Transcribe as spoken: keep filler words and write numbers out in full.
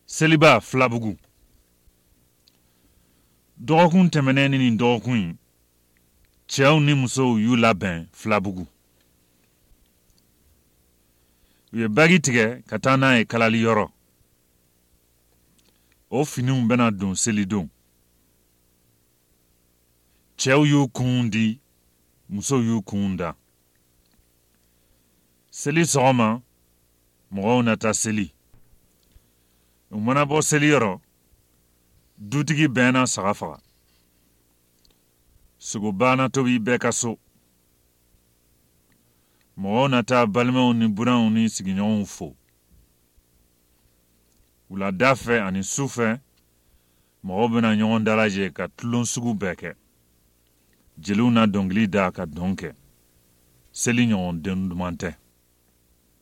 Seliba Filabugu. Dɔgɔkun tɛmɛnen ni dɔgɔkun in, cɛw ni musow y'u labɛn Filabugu. U ye bagi tigɛ ka taa n'a ye kalali yɔrɔ. O finiw bɛna don selidon. Cɛw y'u kun di, musow y'u kun da. Seli sɔgɔma, mɔgɔw na taa seli. U mana bɔ seli yɔrɔ, dutigi bɛnna saga faga. Sogo banna tobi bɛɛ ka so. Mɔgɔw na taa balimaw ni buranw ni sigiɲɔgɔnw fo. Wulada fɛ ani su fɛ, mɔgɔw bɛna ɲɔgɔn dalajɛ ka tulon sugu bɛɛ kɛ. Jeliw na dɔnkili da ka dɔn kɛ. Seli ɲɔgɔn den duman tɛ.